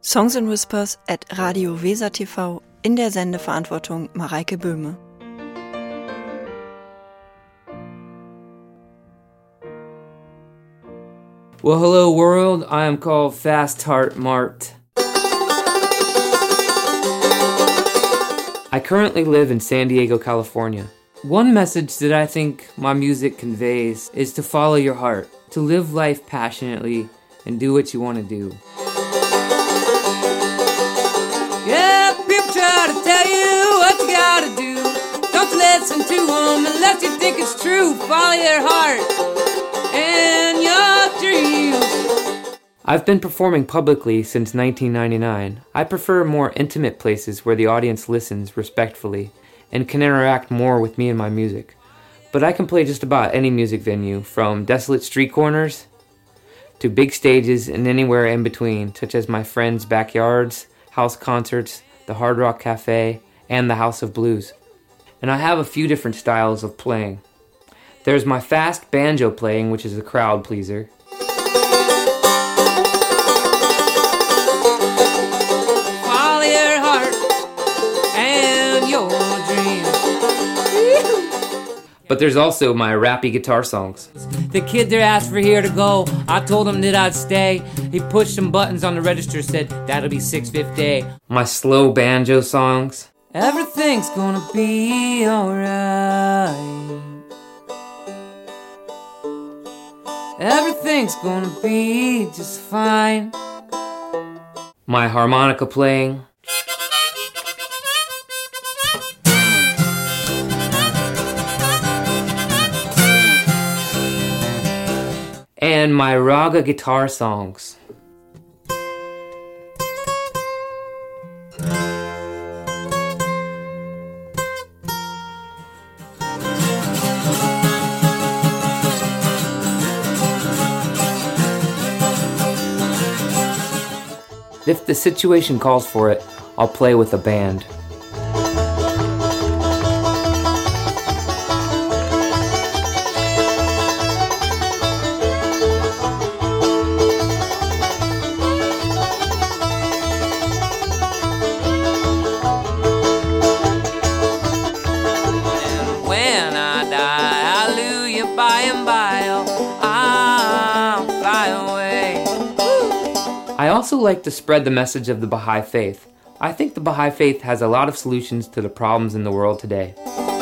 Songs and Whispers at Radio Weser TV, in der Sendeverantwortung Mareike Böhme. Well, hello world, I am called Fast Heart Mart. I currently live in San Diego, California. One message that I think my music conveys is to follow your heart, to live life passionately and do what you want to do. Yeah, people try to tell you what you gotta do. Don't listen to them unless you think it's true. Follow your heart and your dreams. I've been performing publicly since 1999. I prefer more intimate places where the audience listens respectfully and can interact more with me and my music. But I can play just about any music venue, from desolate street corners to big stages and anywhere in between, such as my friends' backyards, house concerts, the Hard Rock Cafe, and the House of Blues. And I have a few different styles of playing. There's my fast banjo playing, which is a crowd pleaser. Follow your heart and your dreams. But there's also my rappy guitar songs. The kid there asked for here to go. I told him that I'd stay. He pushed some buttons on the register, said that'll be $6.50. My slow banjo songs. Everything's gonna be alright. Everything's gonna be just fine. My harmonica playing. And my raga guitar songs. If the situation calls for it, I'll play with a band. I also like to spread the message of the Baha'i Faith. I think the Baha'i Faith has a lot of solutions to the problems in the world today.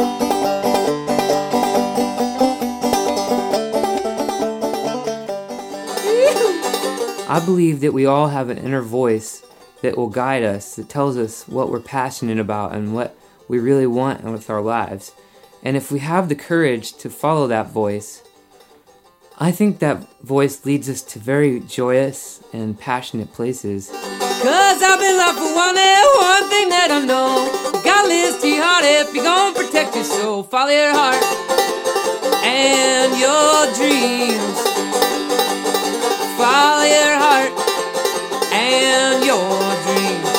I believe that we all have an inner voice that will guide us, that tells us what we're passionate about and what we really want with our lives. And if we have the courage to follow that voice, I think that voice leads us to very joyous and passionate places. 'Cause I've been loved for one thing that I know. You gotta listen to your heart if you're gonna protect your soul. Follow your heart and your dreams. Follow your heart and your dreams.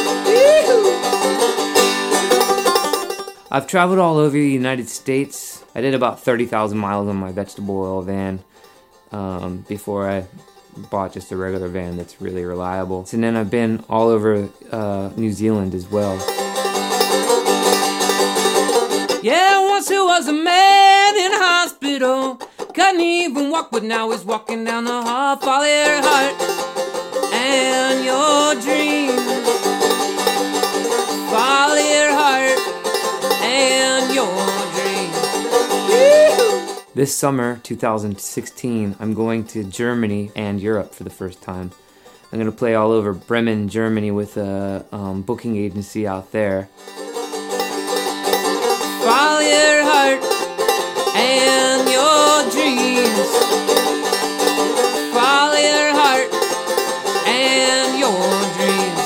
I've traveled all over the United States. I did about 30,000 miles on my vegetable oil van. Before I bought just a regular van that's really reliable. And then I've been all over New Zealand as well. Yeah, once he was a man in a hospital. Couldn't even walk, but now he's walking down the hall. Follow your heart and your dreams. Follow your heart and your dreams. This summer, 2016, I'm going to Germany and Europe for the first time. I'm going to play all over Bremen, Germany with a booking agency out there. Follow your heart and your dreams. Follow your heart and your dreams.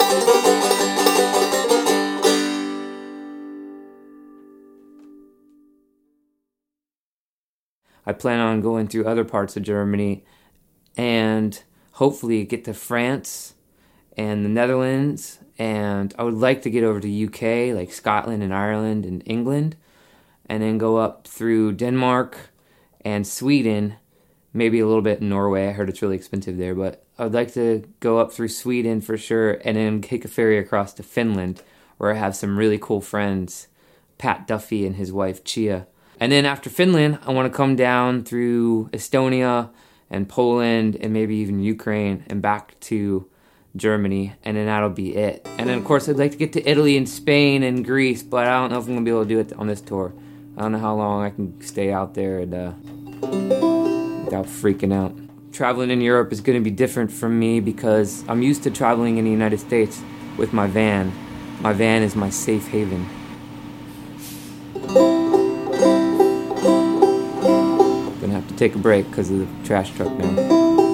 I plan on going through other parts of Germany and hopefully get to France and the Netherlands, and I would like to get over to UK, like Scotland and Ireland and England, and then go up through Denmark and Sweden, maybe a little bit in Norway. I heard it's really expensive there, but I'd like to go up through Sweden for sure, and then take a ferry across to Finland, where I have some really cool friends, Pat Duffy and his wife Chia. And then after Finland, I want to come down through Estonia and Poland and maybe even Ukraine and back to Germany, and then that'll be it. And then of course I'd like to get to Italy and Spain and Greece, but I don't know if I'm going to be able to do it on this tour. I don't know how long I can stay out there and, without freaking out. Traveling in Europe is going to be different from me because I'm used to traveling in the United States with my van. My van is my safe haven. Gonna have to take a break because of the trash truck now.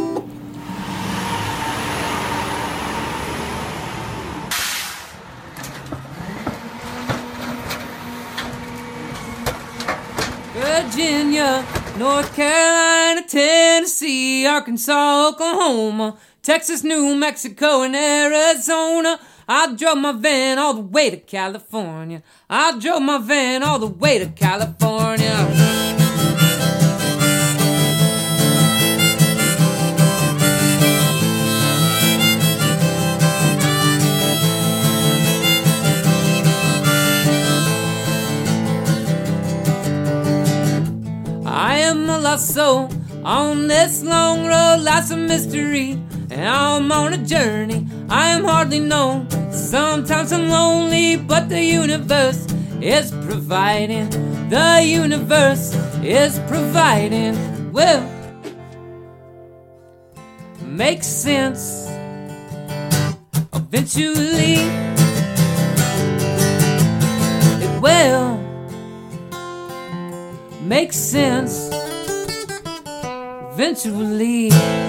Virginia, North Carolina, Tennessee, Arkansas, Oklahoma, Texas, New Mexico, and Arizona. I drove my van all the way to California. I drove my van all the way to California. I am a lost soul on this long road, lots of mystery, and I'm on a journey. I am hardly known. Sometimes I'm lonely, but the universe is providing. The universe is providing. Well, makes sense. Eventually, it will. Makes sense eventually.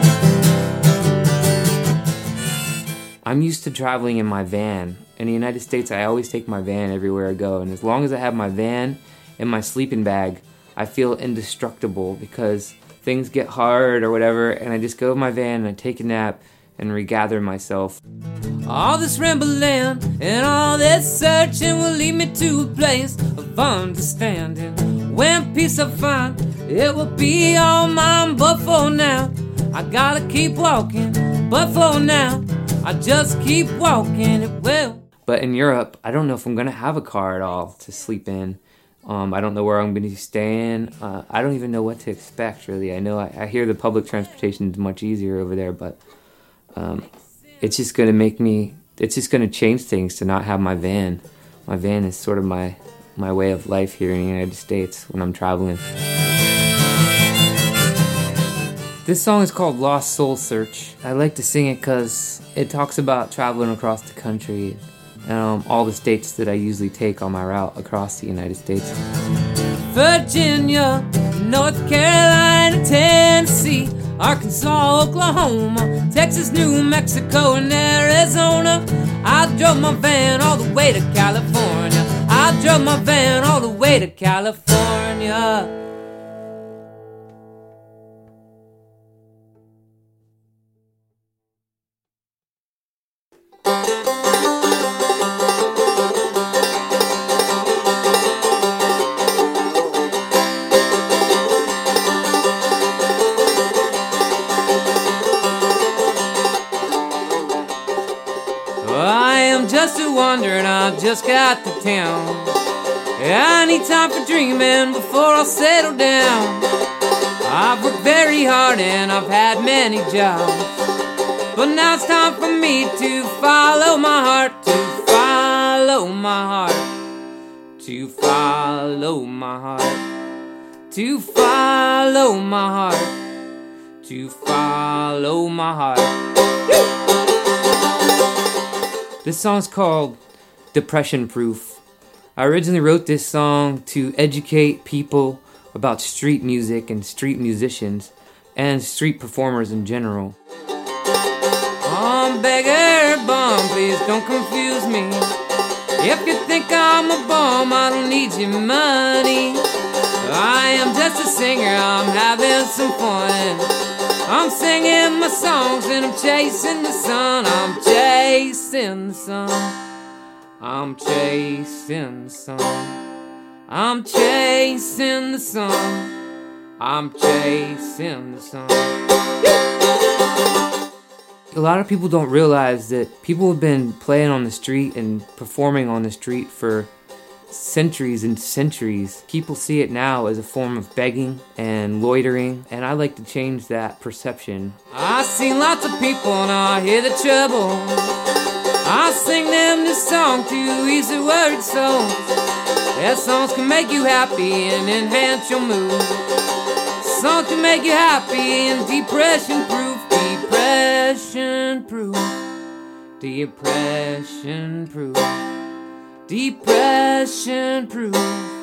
I'm used to traveling in my van. In the United States, I always take my van everywhere I go, and as long as I have my van and my sleeping bag, I feel indestructible because things get hard or whatever, and I just go in my van and I take a nap and regather myself. All this rambling and all this searching will lead me to a place of understanding. When peace I find, it will be all mine. But for now, I gotta keep walking. But for now, I just keep walking. It will. But in Europe, I don't know if I'm gonna have a car at all to sleep in. I don't know where I'm gonna be staying. I don't even know what to expect, really. I know I hear the public transportation is much easier over there, but it's just gonna change things to not have my van. My van is sort of my way of life here in the United States when I'm traveling. This song is called Lost Soul Search. I like to sing it because it talks about traveling across the country and all the states that I usually take on my route across the United States. Virginia, North Carolina, Tennessee, Arkansas, Oklahoma, Texas, New Mexico, and Arizona. I drove my van all the way to California. I drove my van all the way to California. Just a wandering, I just got to town. I need time for dreaming before I'll settle down. I've worked very hard and I've had many jobs, but now it's time for me to follow my heart, to follow my heart, to follow my heart, to follow my heart, to follow my heart. This song's called Depression Proof. I originally wrote this song to educate people about street music and street musicians and street performers in general. Oh, beggar bum, please don't confuse me. If you think I'm a bum, I don't need your money. I am just a singer, I'm having some fun. I'm singing my songs and I'm chasing the sun. I'm chasing the sun. I'm chasing the sun. I'm chasing the sun. I'm chasing the sun. a lot of people don't realize that people have been playing on the street and performing on the street for centuries and centuries. People see it now as a form of begging and loitering, and I like to change that perception. I seen lots of people and I hear the trouble. I sing them this song to ease their worried souls. That songs can make you happy and enhance your mood. Songs can make you happy and depression proof. Depression proof. Depression proof. Depression proof.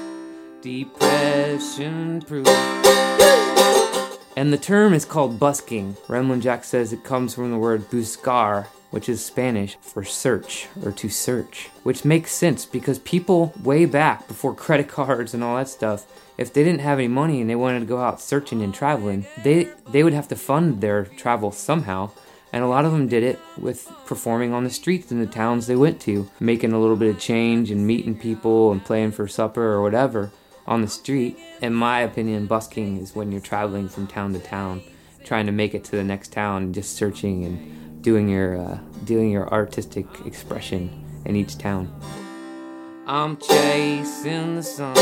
Depression proof. And the term is called busking. Ramblin' Jack says it comes from the word buscar, which is Spanish for search or to search, which makes sense because people way back before credit cards and all that stuff, if they didn't have any money and they wanted to go out searching and traveling, they would have to fund their travel somehow. And a lot of them did it with performing on the streets in the towns they went to, making a little bit of change and meeting people and playing for supper or whatever on the street. In my opinion, busking is when you're traveling from town to town, trying to make it to the next town and just searching and doing your artistic expression in each town. I'm chasing the sun.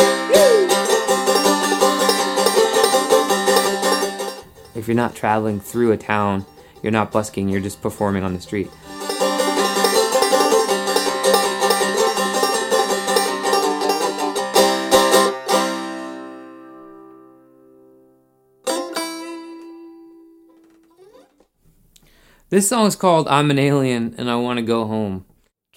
If you're not traveling through a town, you're not busking, you're just performing on the street. This song is called I'm an Alien and I Want to Go Home.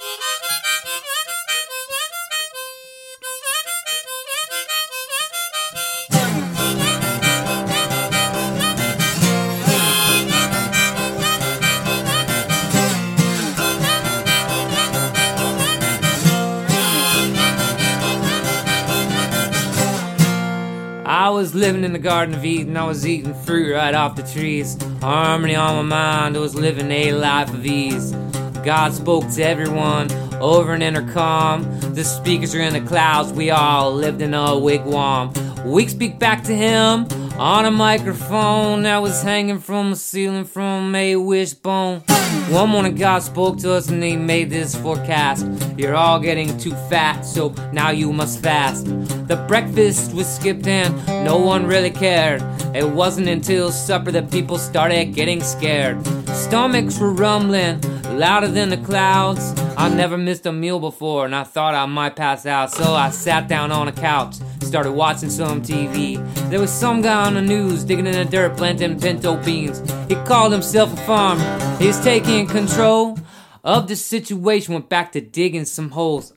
I was living in the Garden of Eden, I was eating fruit right off the trees. Harmony on my mind, I was living a life of ease. God spoke to everyone over an intercom. The speakers are in the clouds, we all lived in a wigwam. We speak back to him on a microphone that was hanging from the ceiling from a wishbone. One morning God spoke to us and he made this forecast. You're all getting too fat, so now you must fast. The breakfast was skipped and no one really cared. It wasn't until supper that people started getting scared. Stomachs were rumbling louder than the clouds. I never missed a meal before and I thought I might pass out, so I sat down on a couch, started watching some TV. There was some guy on the news digging in the dirt, planting pinto beans. He called himself a farmer. He's taking control of the situation, went back to digging some holes.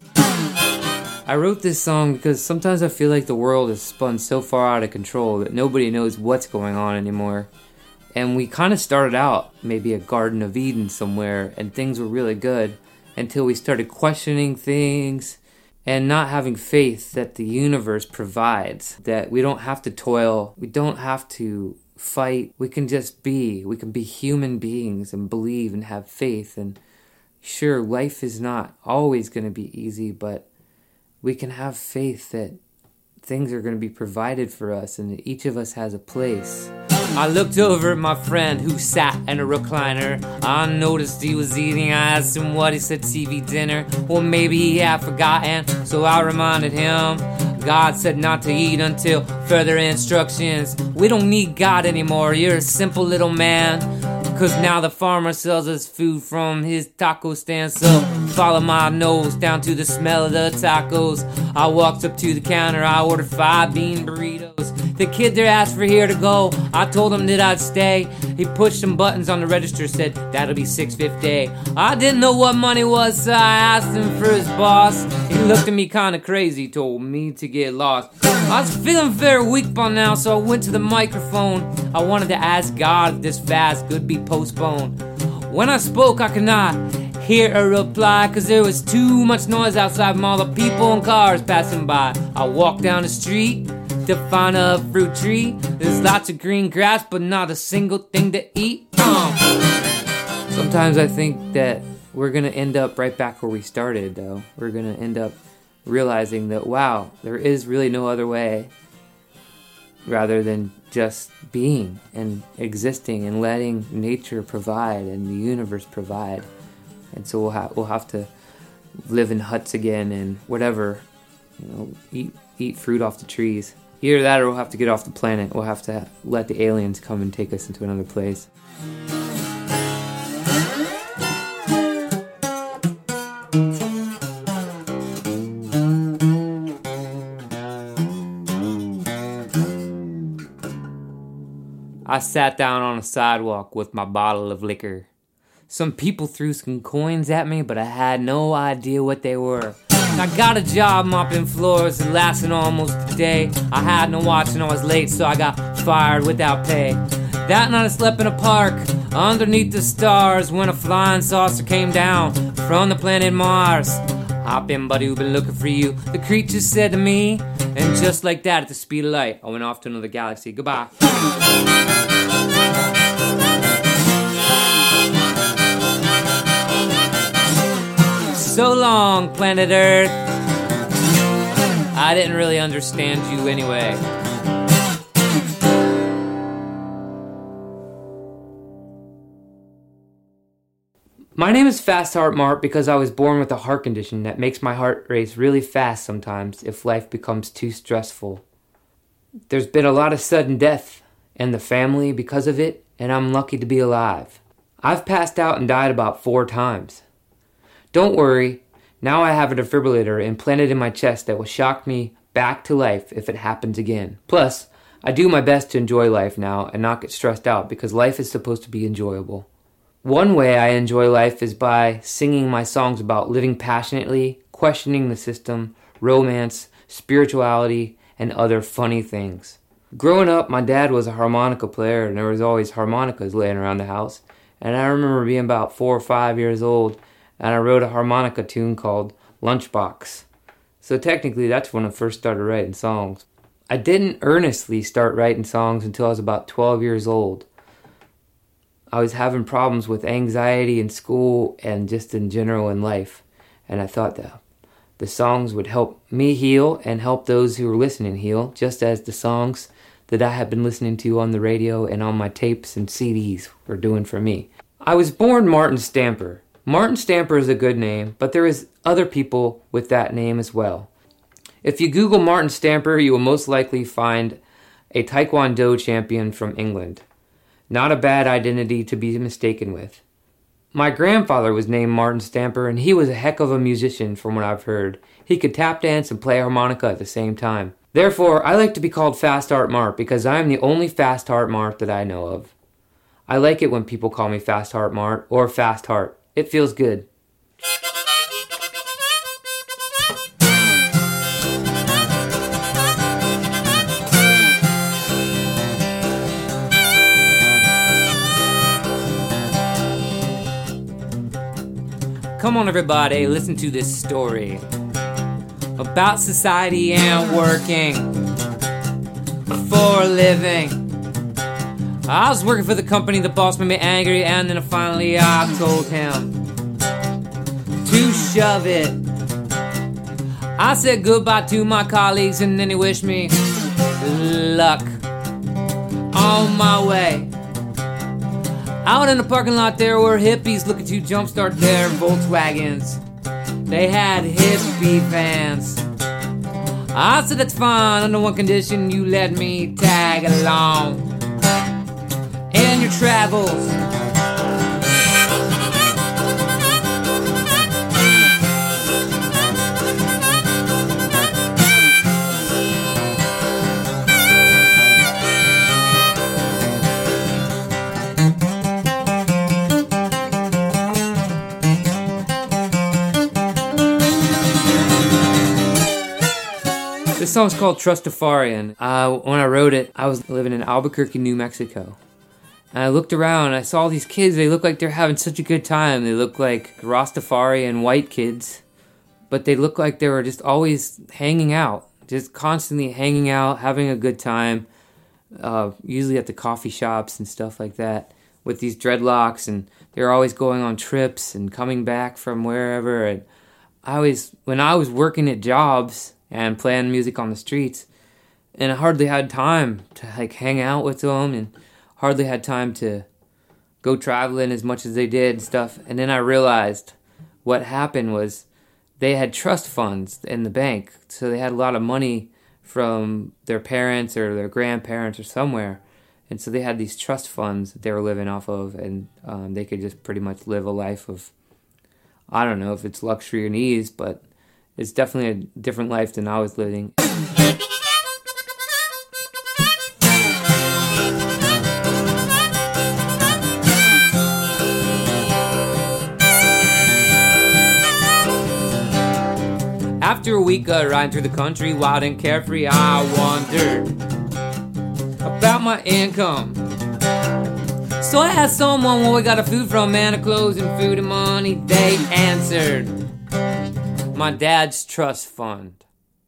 I wrote this song because sometimes I feel like the world is spun so far out of control that nobody knows what's going on anymore. And we kind of started out maybe a Garden of Eden somewhere and things were really good until we started questioning things and not having faith that the universe provides, that we don't have to toil, we don't have to fight, we can just be. We can be human beings and believe and have faith. And sure, life is not always going to be easy, but we can have faith that things are going to be provided for us and that each of us has a place. I looked over at my friend who sat in a recliner. I noticed he was eating. I asked him what he said, TV dinner. Well, maybe he had forgotten, so I reminded him. God said not to eat until further instructions. We don't need God anymore, you're a simple little man. Cause now the farmer sells us food from his taco stand. So follow my nose down to the smell of the tacos. I walked up to the counter, I ordered 5 bean burritos. The kid there asked for here to go, I told him that I'd stay. He pushed some buttons on the register, said that'll be $6.50. I didn't know what money was, so I asked him for his boss. He looked at me kinda crazy, told me to get lost. I was feeling very weak by now, so I went to the microphone. I wanted to ask God if this fast could be postponed. When I spoke, I could not hear a reply, cause there was too much noise outside from all the people and cars passing by. I walked down the street to find a fruit tree. There's lots of green grass, but not a single thing to eat. Sometimes I think that we're going to end up right back where we started, though. We're going to end up realizing that, wow, there is really no other way rather than just being and existing and letting nature provide and the universe provide. And so we'll have to live in huts again and whatever, eat fruit off the trees. Either that or we'll have to get off the planet. We'll have to let the aliens come and take us into another place. I sat down on a sidewalk with my bottle of liquor. Some people threw some coins at me, but I had no idea what they were. I got a job mopping floors that lasted almost a day. I had no watch and I was late, so I got fired without pay. That night I slept in a park underneath the stars when a flying saucer came down from the planet Mars. Hop in, buddy, we've been looking for you, the creature said to me. And just like that, at the speed of light, I went off to another galaxy. Goodbye. So long, planet Earth. I didn't really understand you anyway. My name is Fast Heart Mart because I was born with a heart condition that makes my heart race really fast sometimes if life becomes too stressful. There's been a lot of sudden death in the family because of it, and I'm lucky to be alive. I've passed out and died about 4 times. Don't worry, now I have a defibrillator implanted in my chest that will shock me back to life if it happens again. Plus, I do my best to enjoy life now and not get stressed out because life is supposed to be enjoyable. One way I enjoy life is by singing my songs about living passionately, questioning the system, romance, spirituality, and other funny things. Growing up, my dad was a harmonica player and there was always harmonicas laying around the house. And I remember being about 4 or 5 years old and I wrote a harmonica tune called Lunchbox. So technically that's when I first started writing songs. I didn't earnestly start writing songs until I was about 12 years old. I was having problems with anxiety in school and just in general in life. And I thought that the songs would help me heal and help those who were listening heal, just as the songs that I had been listening to on the radio and on my tapes and CDs were doing for me. I was born Martin Stamper. Martin Stamper is a good name, but there is other people with that name as well. If you Google Martin Stamper, you will most likely find a Taekwondo champion from England. Not a bad identity to be mistaken with. My grandfather was named Martin Stamper, and he was a heck of a musician from what I've heard. He could tap dance and play harmonica at the same time. Therefore, I like to be called Fast Heart Mart because I am the only Fast Heart Mart that I know of. I like it when people call me Fast Heart Mart or Fast Heart. It feels good. Come on everybody, listen to this story about society and working for a living. I was working for the company, the boss made me angry, and then finally I told him to shove it. I said goodbye to my colleagues and then he wished me luck on my way. Out in the parking lot there were hippies looking to jumpstart their Volkswagens. They had hippie vans. I said that's fine, under one condition, you let me tag along in your travels. This song's called Trustafarian. When I wrote it, I was living in Albuquerque, New Mexico. And I looked around and I saw these kids. They look like they're having such a good time. They look like Rastafarian white kids. But they look like they were just always hanging out. Just constantly hanging out, having a good time. Usually at the coffee shops and stuff like that. With these dreadlocks. And they were always going on trips and coming back from wherever. And when I was working at jobs and playing music on the streets, And I hardly had time to like hang out with them, and hardly had time to go traveling as much as they did and stuff. And then I realized what happened was they had trust funds in the bank. So they had a lot of money from their parents or their grandparents or somewhere. And so they had these trust funds that they were living off of, and they could just pretty much live a life of, I don't know if it's luxury and ease, but it's definitely a different life than I was living. After a week of riding through the country, wild and carefree, I wondered about my income. So I asked someone where we got our food from, man, of clothes and food and money. They answered, my dad's trust fund.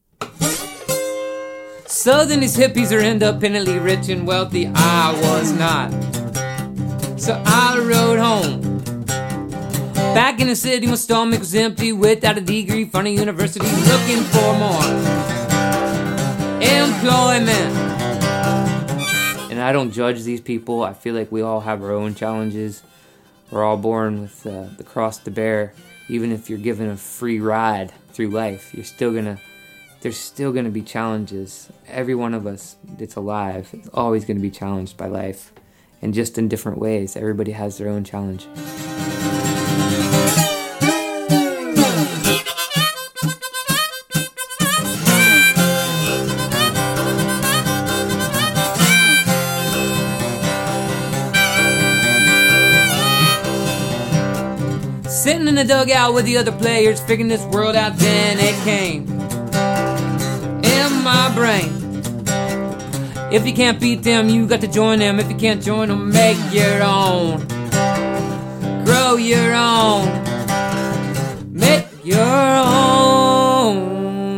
So then these hippies are independently rich and wealthy. I was not. So I rode home. Back in the city, my stomach was empty, without a degree from a university, looking for more employment. And I don't judge these people. I feel like we all have our own challenges. We're all born with the cross to bear. Even if you're given a free ride through life, there's still gonna be challenges. Every one of us that's alive is always gonna be challenged by life, and just in different ways. Everybody has their own challenge. Sitting in the dugout with the other players, figuring this world out, then it came in my brain. If you can't beat them, you got to join them. If you can't join them, make your own. Grow your own. Make your own.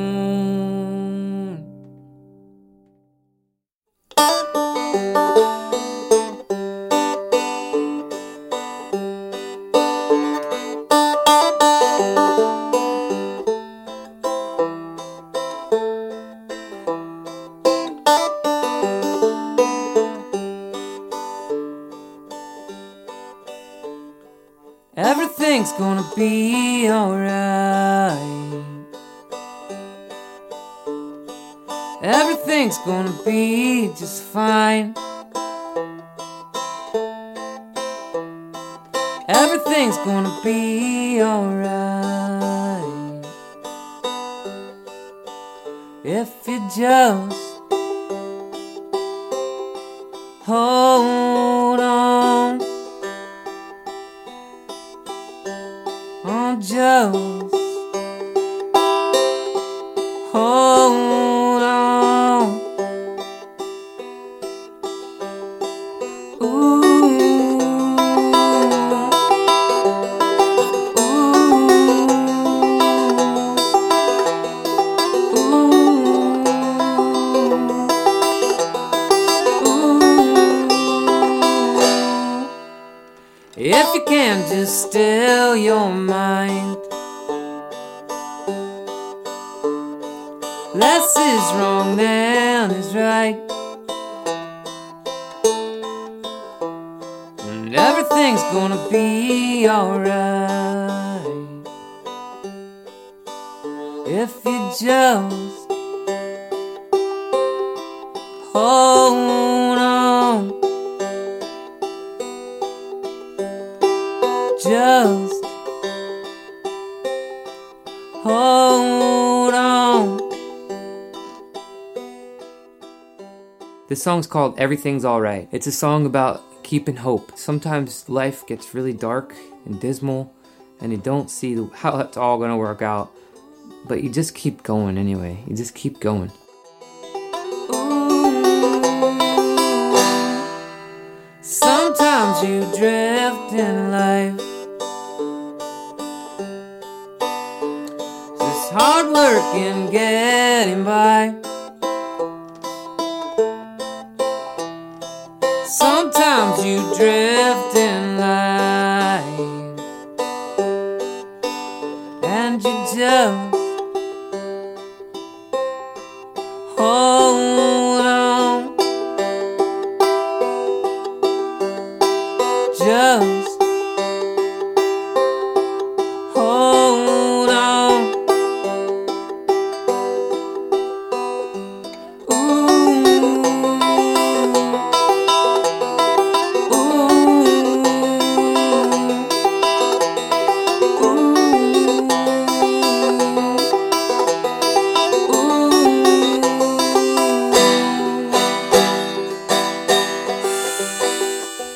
Everything's gonna be alright. Everything's gonna be just fine. Everything's gonna be alright. If you just hold on. Oh, just hold on. Ooh. If you can just still your mind. Less is wrong than is right. And everything's gonna be alright. If you just hold on. Just hold on. This song's called Everything's Alright. It's a song about keeping hope. Sometimes life gets really dark and dismal, and you don't see how it's all gonna work out, but you just keep going anyway. You just keep going. Sometimes you drift in life. Just hard work and getting by. Sometimes you drift in life, and you just hold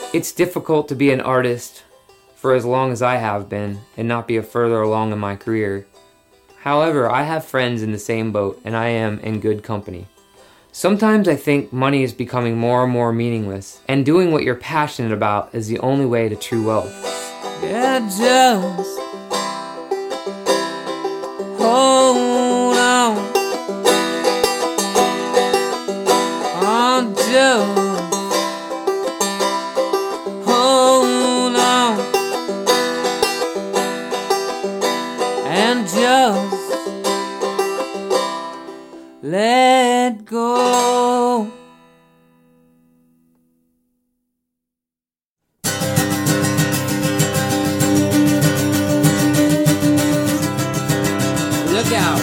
It's difficult to be an artist for as long as I have been and not be further along in my career. However, I have friends in the same boat and I am in good company. Sometimes I think money is becoming more and more meaningless, and doing what you're passionate about is the only way to true wealth. Yeah, just hold on. Just hold on. And just let go. Look out.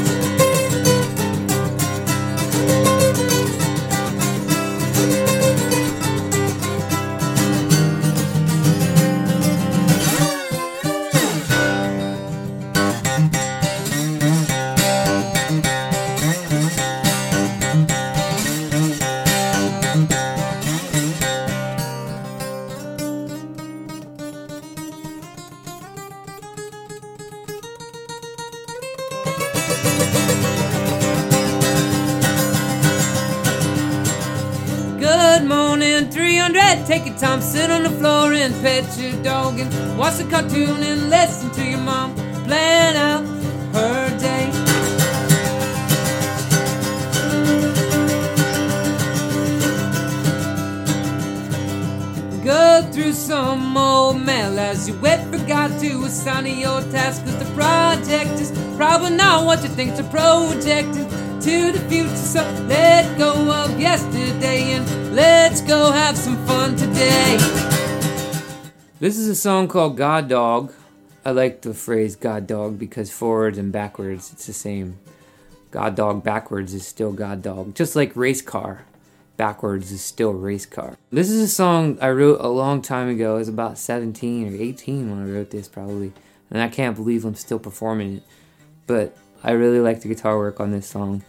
Good morning, 300. Take your time, sit on the floor and pet your dog and watch the cartoon and listen to your mom plan out her day. Go through some old mail as you wait for God to assign your task, 'cause the project is probably not what you think, to projecting to the future. So let go of yesterday and let's go have some fun today. This is a song called God Dog. I like the phrase God Dog because forwards and backwards it's the same. God Dog backwards is still God Dog. Just like race car backwards is still race car. This is a song I wrote a long time ago. I was about 17 or 18 when I wrote this probably. And I can't believe I'm still performing it. But I really like the guitar work on this song.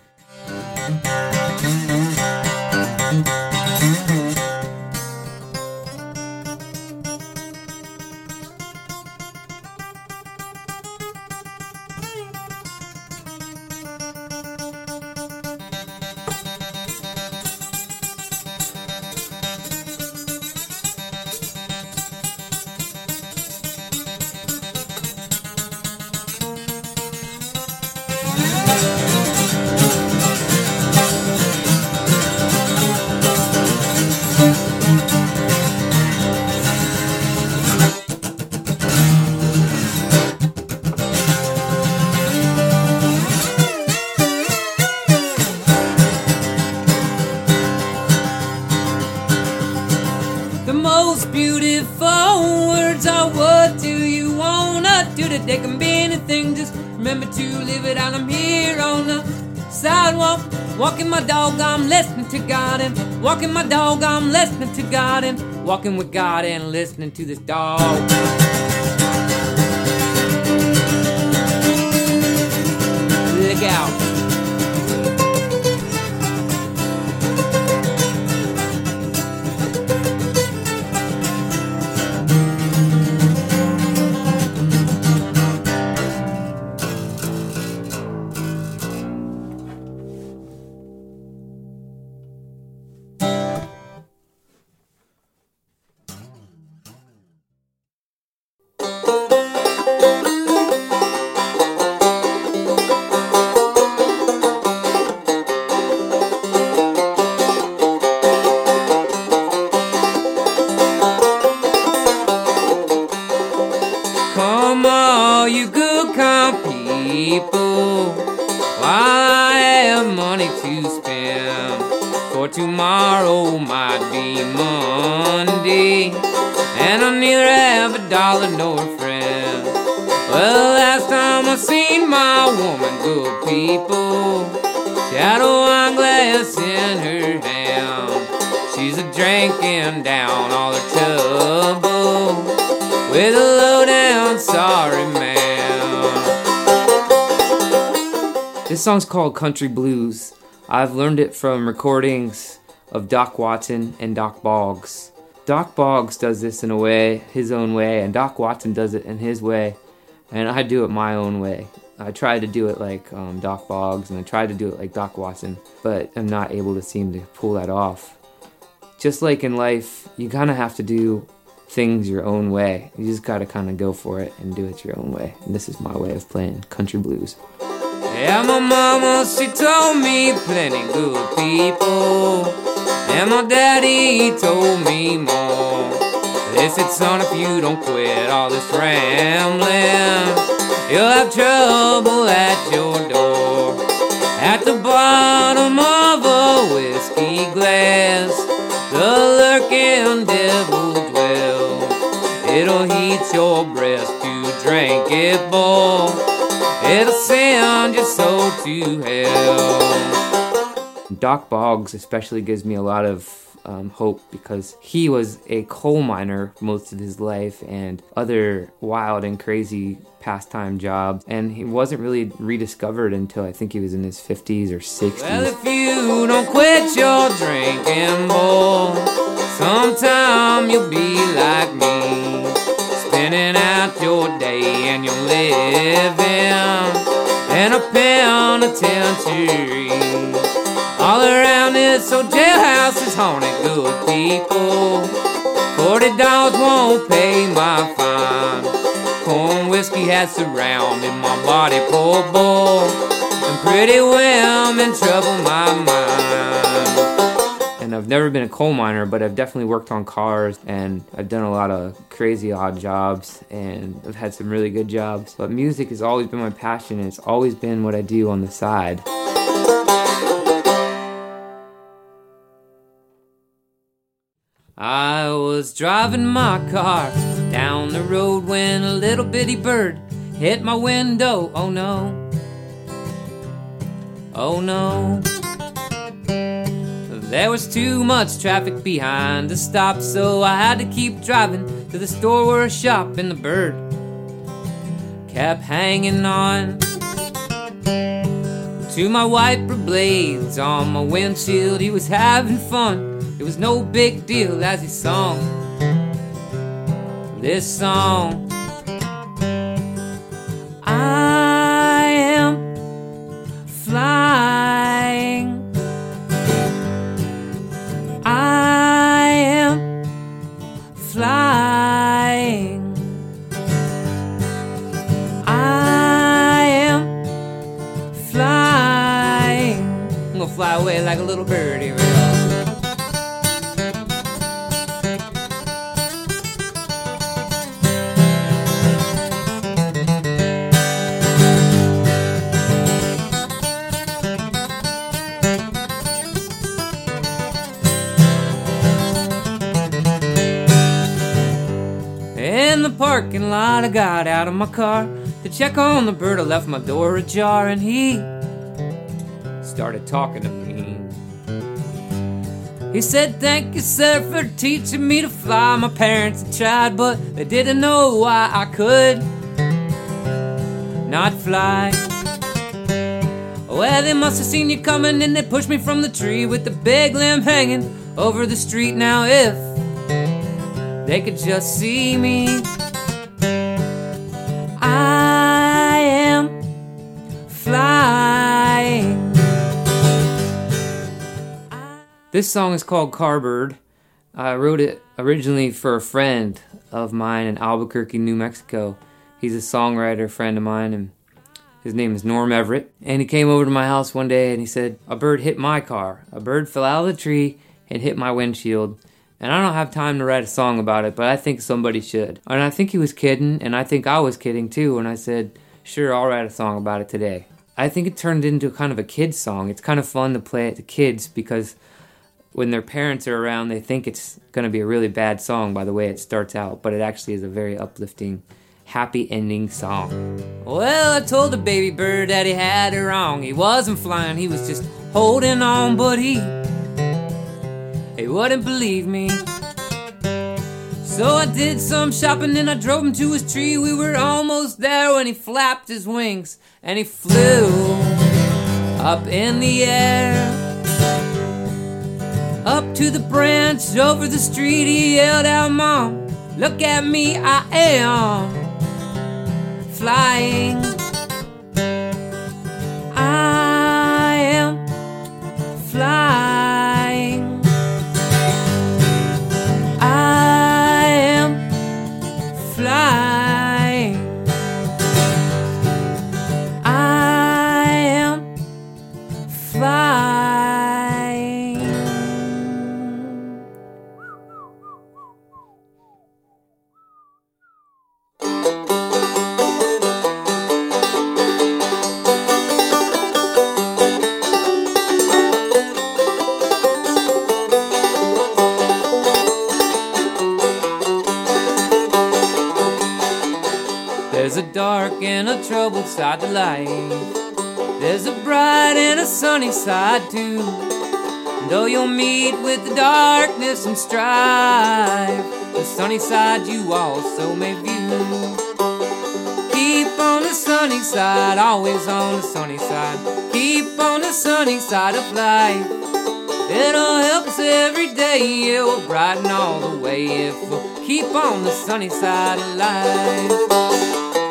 The most beautiful words are, what do you wanna do today? Can be anything, just remember to live it out. I'm here on the sidewalk, walking my dog, I'm listening to God. And walking my dog, I'm listening to God. And walking with God and listening to this dog. Look out. Come all you good kind people, I have money to spend, for tomorrow might be Monday, and I neither have $1 nor a friend. Well, last time I seen my woman, good people, she had a wine glass in her hand. She's a drinking down all her trouble with a low-down sorry man. This song's called Country Blues. I've learned it from recordings of Doc Watson and Doc Boggs. Doc Boggs does this in a way, his own way, and Doc Watson does it in his way, and I do it my own way. I tried to do it like Doc Boggs, and I tried to do it like Doc Watson, but I'm not able to seem to pull that off. Just like in life, you kind of have to do things your own way. You just got to kind of go for it and do it your own way. And this is my way of playing country blues. Yeah, my mama, she told me plenty good people, and my daddy told me more. They said, son, if you don't quit all this rambling, you'll have trouble at your door. At the bottom of a whiskey glass, the lurking devil dwells. It'll heat your breast to drink it, boy. It'll send your soul to hell. Doc Boggs especially gives me a lot of hope because he was a coal miner most of his life and other wild and crazy pastime jobs, and he wasn't really rediscovered until I think he was in his 50s or 60s. Well, if you don't quit your drinking, boy, sometime you'll be like me, spinning out your day and you're living in a penitentiary. All around this old jailhouse is haunted, good people. 40 dollars won't pay my fine. Corn whiskey has surrounded my body, poor boy, and pretty women trouble my mind. And I've never been a coal miner, but I've definitely worked on cars, and I've done a lot of crazy odd jobs, and I've had some really good jobs. But music has always been my passion, and it's always been what I do on the side. I was driving my car down the road when a little bitty bird hit my window. Oh no, oh no. There was too much traffic behind to stop, so I had to keep driving to the store where I shop, and the bird kept hanging on to my wiper blades on my windshield. He was having fun. It was no big deal as he sung this song. I am flying. I am flying. I am flying. I'm gonna fly away like a little bird here. In the parking lot, I got out of my car to check on the bird. I left my door ajar and he started talking to me. He said, thank you, sir, for teaching me to fly. My parents had tried, but they didn't know why I could not fly. Well, they must have seen you coming and they pushed me from the tree with the big limb hanging over the street. Now if they could just see me, I am flying. This song is called Carbird. I wrote it originally for a friend of mine in Albuquerque, New Mexico. He's a songwriter friend of mine, and his name is Norm Everett. And he came over to my house one day and he said, a bird hit my car. A bird fell out of the tree and hit my windshield. And I don't have time to write a song about it, but I think somebody should. And I think he was kidding, and I think I was kidding too, and I said, sure, I'll write a song about it today. I think it turned into kind of a kid's song. It's kind of fun to play it to kids because when their parents are around, they think it's going to be a really bad song by the way it starts out, but it actually is a very uplifting, happy ending song. Well, I told the baby bird that he had it wrong. He wasn't flying, he was just holding on, but he wouldn't believe me. So I did some shopping and I drove him to his tree. We were almost there when he flapped his wings and he flew up in the air, up to the branch over the street, he yelled out, "Mom, look at me, I am flying. I am flying. I am flying. I am flying." There's a dark and a troubled side to life. There's a bright and a sunny side too. Though you'll meet with the darkness and strife, the sunny side you also may view. Keep on the sunny side, always on the sunny side. Keep on the sunny side of life. It'll help us every day, it will brighten all the way if we'll keep on the sunny side of life.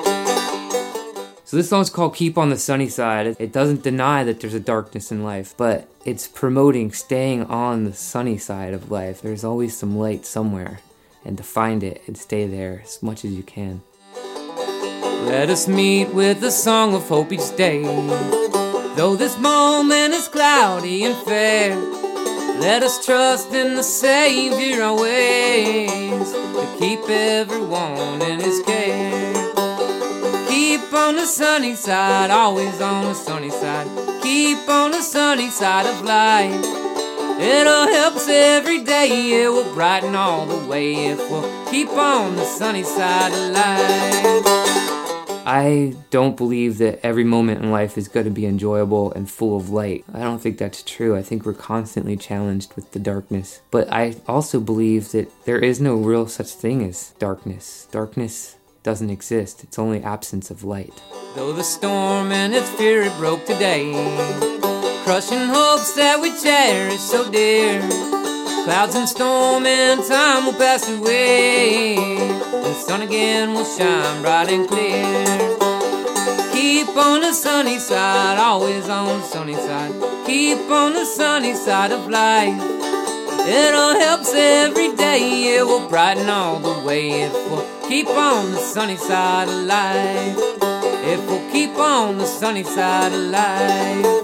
So this song's called Keep on the Sunny Side. It doesn't deny that there's a darkness in life, but it's promoting staying on the sunny side of life. There's always some light somewhere, and to find it and stay there as much as you can. Let us meet with a song of hope each day. Though this moment is cloudy and fair, let us trust in the Savior always, to keep everyone in His care. Keep on the sunny side, always on the sunny side. Keep on the sunny side of life. It'll help us every day, it will brighten all the way if we'll keep on the sunny side of life. I don't believe that every moment in life is going to be enjoyable and full of light. I don't think that's true. I think we're constantly challenged with the darkness. But I also believe that there is no real such thing as darkness. Darkness doesn't exist. It's only absence of light. Though the storm and its fury broke today, crushing hopes that we cherish so dear, clouds and storm and time will pass away, and the sun again will shine bright and clear. Keep on the sunny side, always on the sunny side. Keep on the sunny side of life. It'll help us every day, it will brighten all the way if we'll keep on the sunny side of life. If we'll keep on the sunny side of life.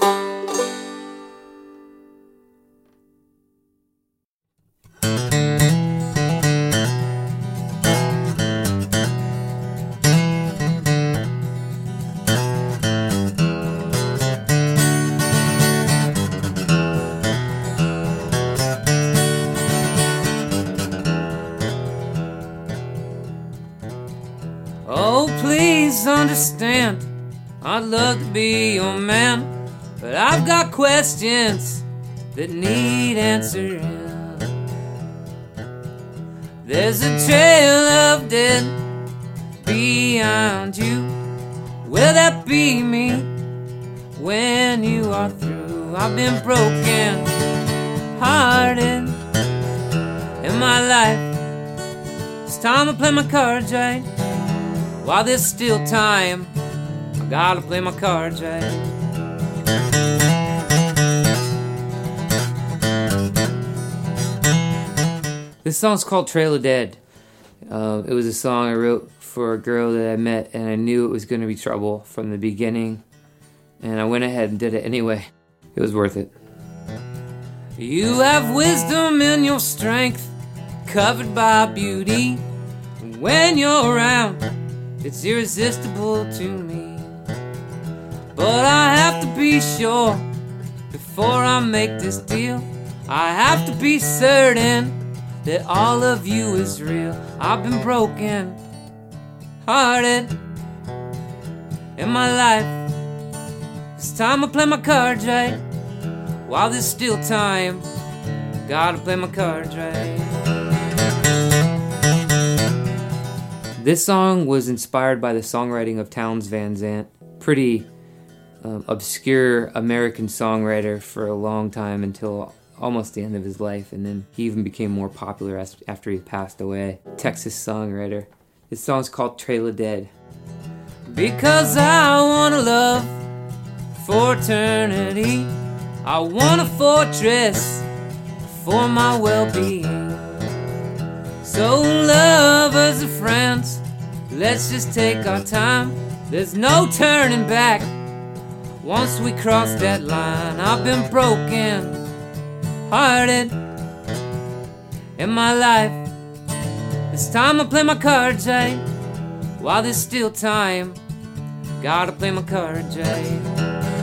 Oh, please understand, I'd love to be your man, but I've got questions that need answering. There's a trail of dead behind you. Will that be me when you are through? I've been broken hearted in my life. It's time to play my cards right. While there's still time, I gotta play my cards right. This song's called Trail of Dead. It was a song I wrote for a girl that I met, and I knew it was going to be trouble from the beginning, and I went ahead and did it anyway. It was worth it. You have wisdom in your strength, covered by beauty. When you're around, it's irresistible to me. But I have to be sure before I make this deal. I have to be certain that all of you is real. I've been broken hearted in my life. It's time to play my cards right. While there's still time, gotta play my cards right. This song was inspired by the songwriting of Townes Van Zandt, pretty obscure American songwriter for a long time until almost the end of his life, and then he even became more popular after he passed away. Texas songwriter. His song's called Trail of Dead. Because I want to love for eternity. I want a fortress for my well-being. So lovers and friends, let's just take our time. There's no turning back once we cross that line. I've been broken hearted in my life. It's time to play my cards right while there's still time. Gotta play my cards right.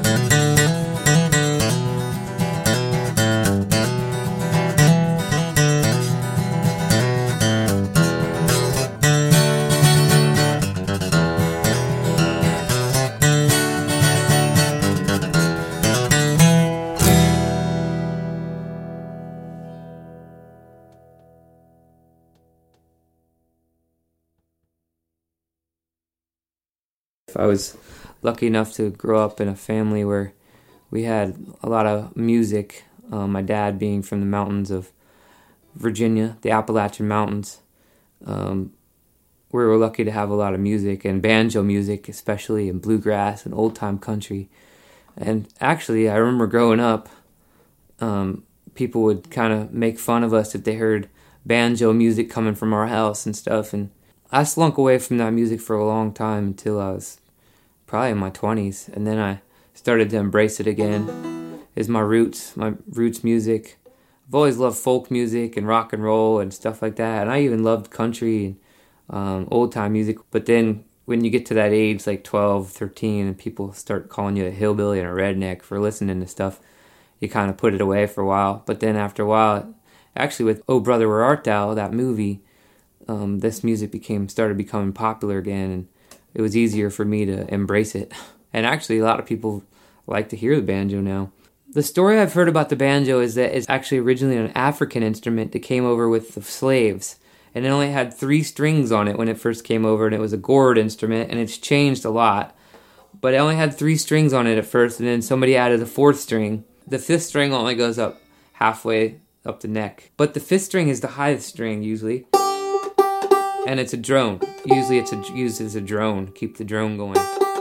I was lucky enough to grow up in a family where we had a lot of music. My dad being from the mountains of Virginia, the Appalachian Mountains. We were lucky to have a lot of music, and banjo music especially, and bluegrass and old-time country. And actually, I remember growing up, people would kind of make fun of us if they heard banjo music coming from our house and stuff. And I slunk away from that music for a long time until I was probably in my 20s, and then I started to embrace it again. It's my roots music. I've always loved folk music and rock and roll and stuff like that, and I even loved country and old-time music. But then when you get to that age, like 12, 13, and people start calling you a hillbilly and a redneck for listening to stuff, you kind of put it away for a while. But then after a while, actually with Oh Brother Where Art Thou, that movie, this music started becoming popular again, and it was easier for me to embrace it. And actually, a lot of people like to hear the banjo now. The story I've heard about the banjo is that it's actually originally an African instrument that came over with the slaves. And it only had 3 strings on it when it first came over, and it was a gourd instrument, and it's changed a lot. But it only had 3 strings on it at first, and then somebody added a 4th string. The 5th string only goes up halfway up the neck. But the 5th string is the highest string, usually. And it's a drone. Usually it's used as a drone, keep the drone going.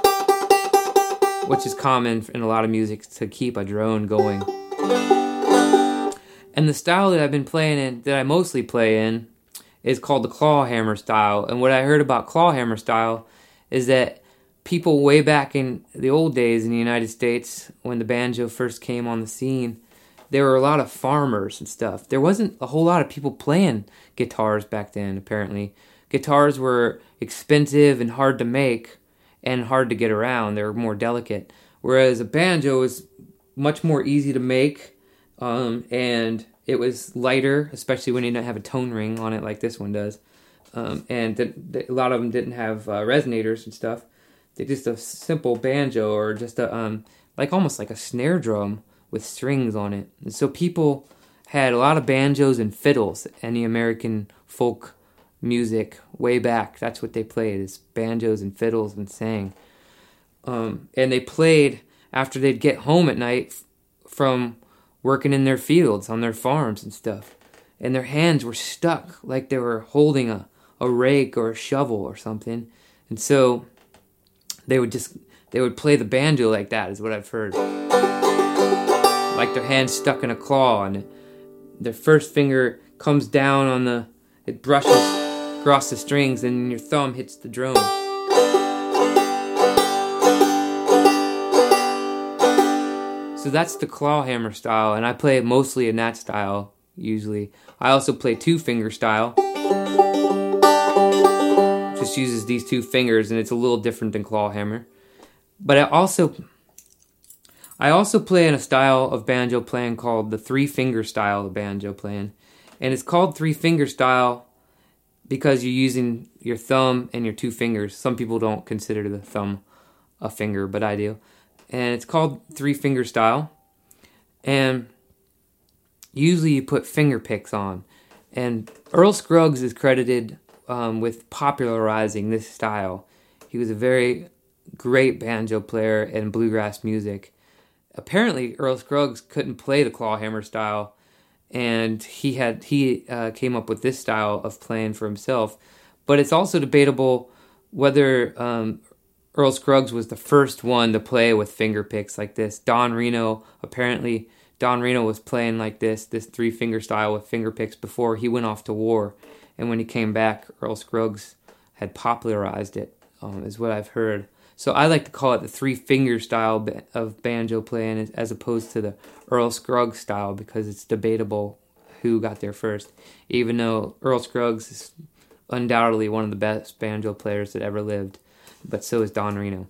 Which is common in a lot of music, to keep a drone going. And the style that I've been playing in, that I mostly play in, is called the clawhammer style. And what I heard about clawhammer style is that people way back in the old days in the United States, when the banjo first came on the scene, there were a lot of farmers and stuff. There wasn't a whole lot of people playing guitars back then, apparently. Guitars were expensive and hard to make and hard to get around. They were more delicate. Whereas a banjo is much more easy to make, and it was lighter, especially when you didn't have a tone ring on it like this one does. And a lot of them didn't have resonators and stuff. They're just a simple banjo, or just almost like a snare drum with strings on it. And so people had a lot of banjos and fiddles in the American folk music way back. That's what they played, is banjos and fiddles, and sang. And they played after they'd get home at night from working in their fields, on their farms and stuff. And their hands were stuck like they were holding a rake or a shovel or something. And so they would play the banjo like that, is what I've heard. Like their hands stuck in a claw, and their first finger comes down it brushes across the strings, and your thumb hits the drone. So that's the clawhammer style, and I play mostly in that style, usually. I also play 2-finger style. Just uses these 2 fingers, and it's a little different than clawhammer. But I also play in a style of banjo playing called the 3-finger style of banjo playing. And it's called 3-finger style because you're using your thumb and your 2 fingers. Some people don't consider the thumb a finger, but I do. And it's called 3-finger style. And usually you put finger picks on. And Earl Scruggs is credited with popularizing this style. He was a very great banjo player in bluegrass music. Apparently, Earl Scruggs couldn't play the clawhammer style and he came up with this style of playing for himself. But it's also debatable whether Earl Scruggs was the first one to play with finger picks like this. Don Reno was playing like this 3-finger style with finger picks before he went off to war. And when he came back, Earl Scruggs had popularized it, is what I've heard. So I like to call it the 3-finger style of banjo playing as opposed to the Earl Scruggs style, because it's debatable who got there first, even though Earl Scruggs is undoubtedly one of the best banjo players that ever lived, but so is Don Reno.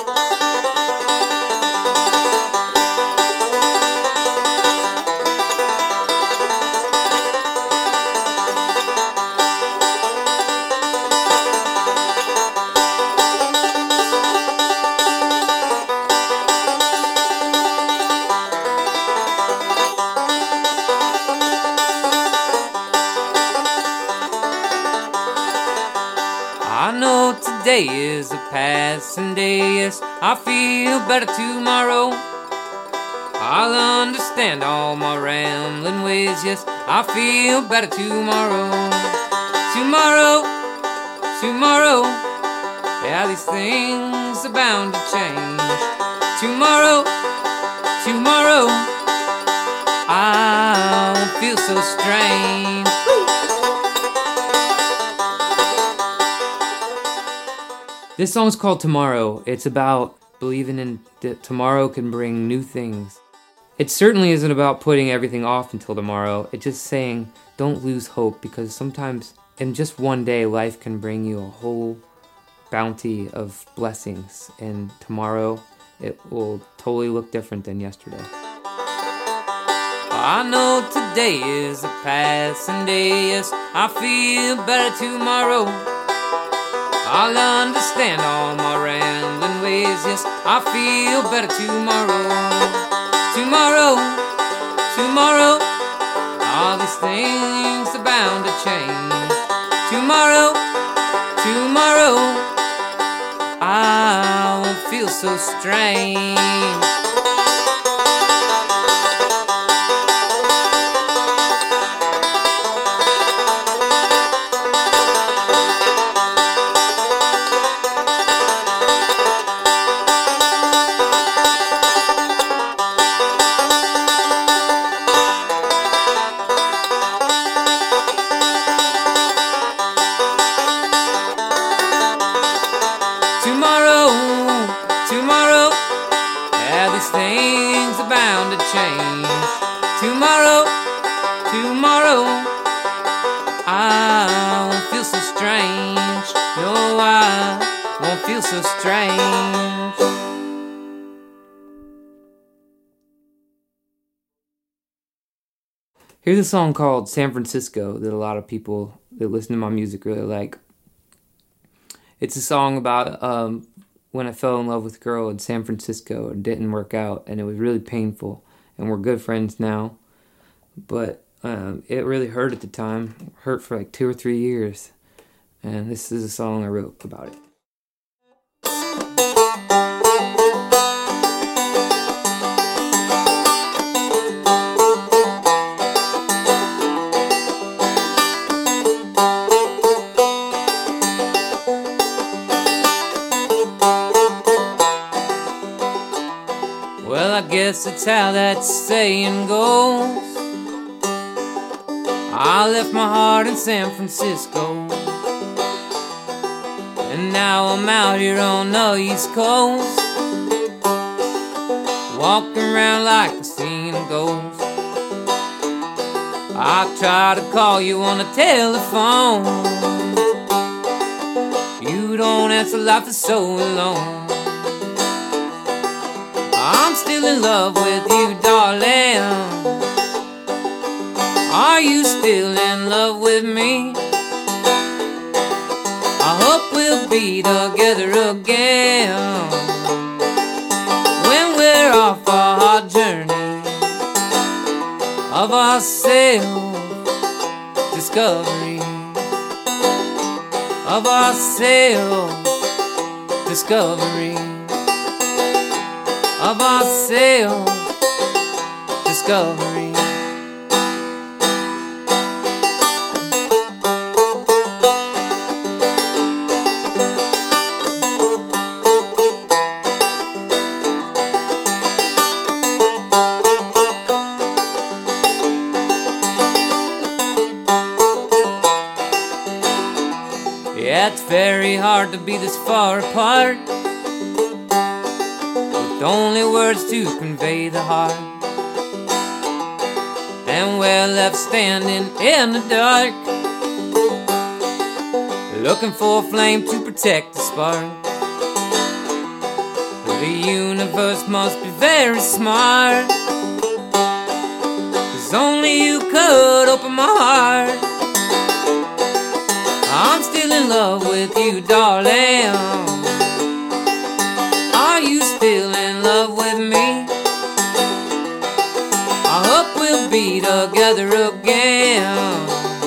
Today is a passing day, yes, I feel better tomorrow. I'll understand all my rambling ways, yes, I feel better tomorrow. Tomorrow, yeah, these things are bound to change. Tomorrow, I won't feel so strange. This song's called Tomorrow. It's about believing in that tomorrow can bring new things. It certainly isn't about putting everything off until tomorrow. It's just saying don't lose hope, because sometimes in just one day life can bring you a whole bounty of blessings, and tomorrow it will totally look different than yesterday. I know today is a passing day, yes, I feel better tomorrow. I'll understand all my rambling ways, yes, I feel better tomorrow. Tomorrow, all these things are bound to change. Tomorrow, I won't feel so strange. Tomorrow, yeah, these things are bound to change. Tomorrow, I won't feel so strange. No, I won't feel so strange. Here's a song called San Francisco that a lot of people that listen to my music really like. It's a song about when I fell in love with a girl in San Francisco and didn't work out, and it was really painful, and we're good friends now, but it really hurt at the time. It hurt for like 2 or 3 years, and this is a song I wrote about it. Well, I guess that's how that saying goes. I left my heart in San Francisco, and now I'm out here on the East Coast, walking around like I've seen a ghost. I try to call you on the telephone, you don't answer, life is so alone. I'm still in love with you, darling. Are you still in love with me? I hope we'll be together again when we're off our hard journey of our self-discovery, of our self-discovery, of our self-discovery. hard to be this far apart, with only words to convey the heart. And we're left standing in the dark, looking for a flame to protect the spark. The universe must be very smart, 'cause only you could open my heart. I'm still in love with you, darling. Are you still in love with me? I hope we'll be together again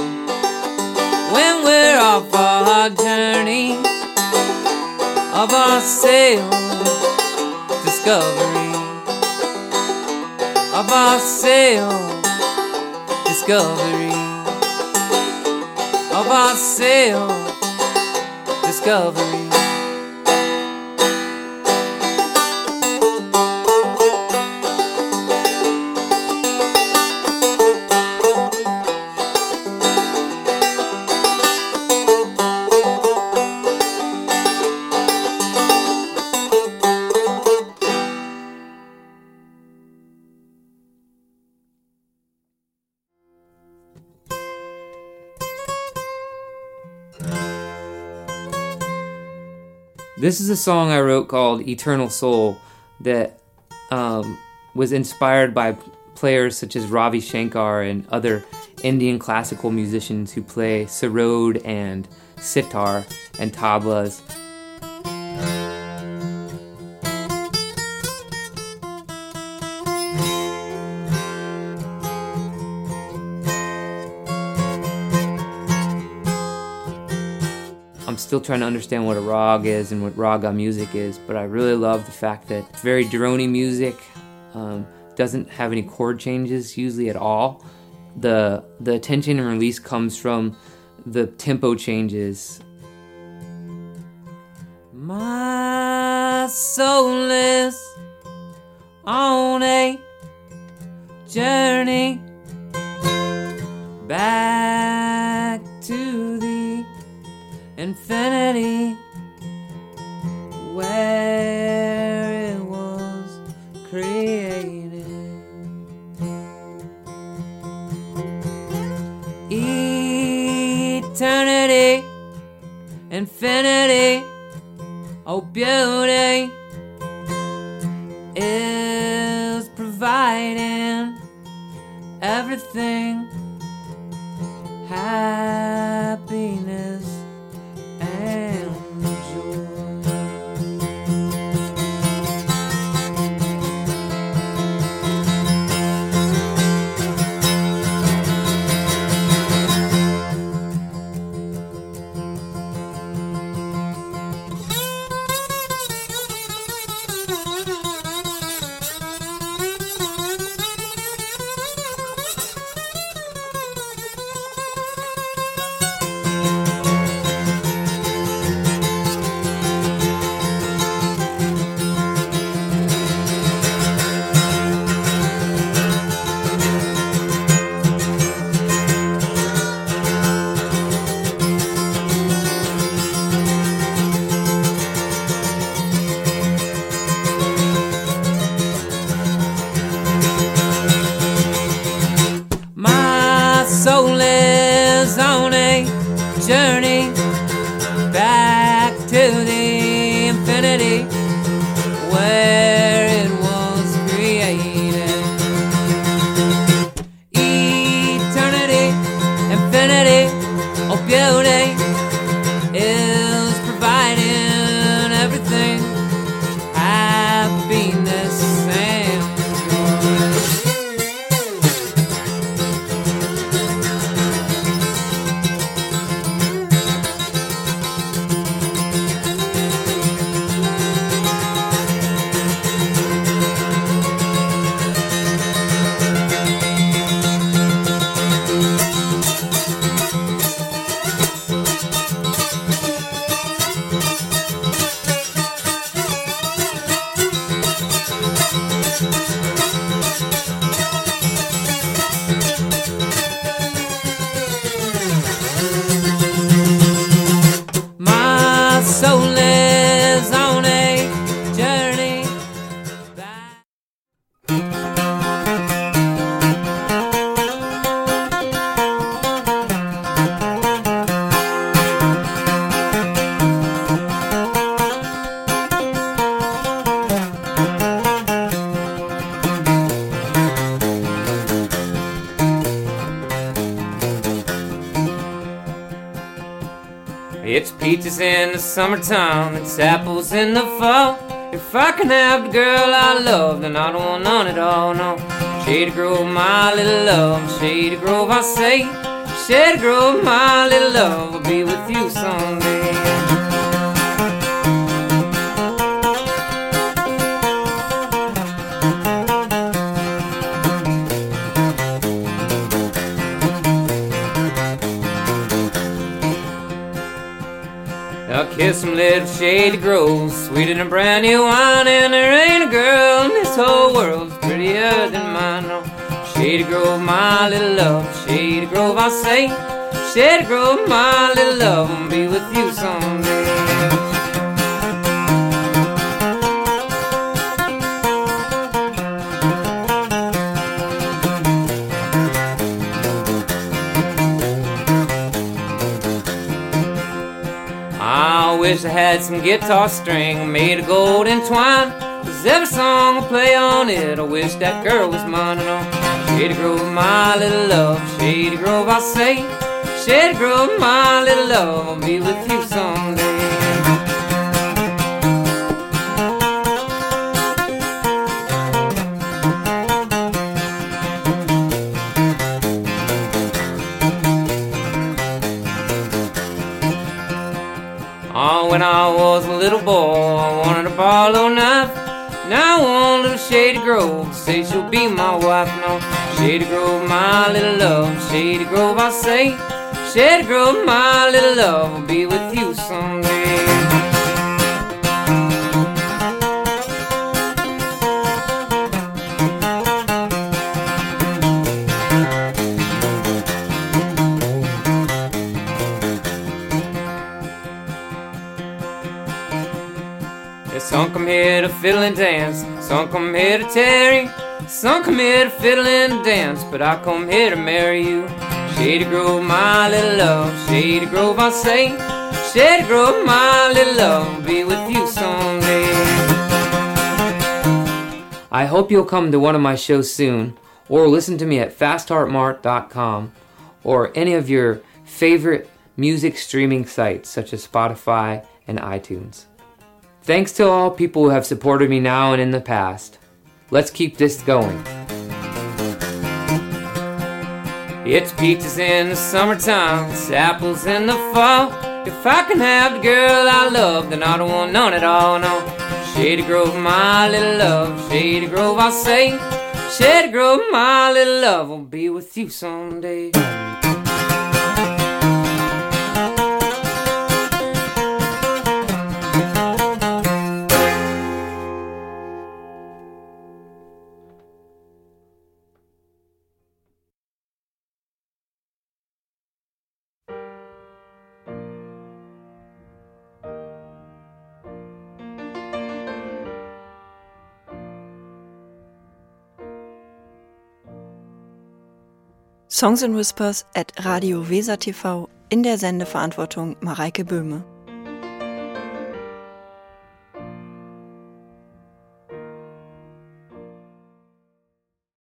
when we're off our journey of our self-discovery, of our self-discovery, of our self-discovery. This is a song I wrote called Eternal Soul that was inspired by players such as Ravi Shankar and other Indian classical musicians who play sarod and sitar and tablas. I'm still trying to understand what a rag is and what raga music is, but I really love the fact that it's very Dharoni music, doesn't have any chord changes usually at all. The tension and release comes from the tempo changes. My soul is on a journey back to the infinity where it was created. Eternity, infinity, oh beauty is providing everything, happiness and joy. Soul is on a journey back to the infinity where it was created. Eternity, infinity, oh beauty is providing everything, happiness and joy. It's peaches in the summertime, it's apples in the fall. If I can have the girl I love, then I don't want none at all, no. Shady Grove, my little love, Shady Grove, I say. Shady Grove, my little love, I'll be with you someday. I'll kiss some little Shady Grove, sweeter than brand new wine, and there ain't a girl in this whole world prettier than mine. No. Shady Grove, my little love, Shady Grove, I say. Shady Grove, my little love, I'll be with you someday. I wish I had some guitar string made of gold and twine, 'cause every song I play on it, I wish that girl was mine. And oh, Shady Grove, my little love, Shady Grove, I say. Shady Grove, my little love, I'll be with you someday. Oh, when I was a little boy, I wanted a Barlow knife. Now I want a little Shady Grove to say she'll be my wife. No, Shady Grove, my little love, Shady Grove, I say. Shady Grove, my little love, I'll be with you someday. Some come here to fiddle and dance, some come here to tarry, some come here to fiddle and dance, but I come here to marry you. Shady Grove, my little love, Shady Grove, I say. Shady Grove, my little love, I'll be with you someday. I hope you'll come to one of my shows soon, or listen to me at fastheartmart.com, or any of your favorite music streaming sites such as Spotify and iTunes. Thanks to all people who have supported me now and in the past. Let's keep this going. It's peaches in the summertime, it's apples in the fall. If I can have the girl I love, then I don't want none at all, no. Shady Grove, my little love, Shady Grove, I say. Shady Grove, my little love, I'll be with you someday. Songs and Whispers @ Radio Weser TV in der Sendeverantwortung Mareike Böhme.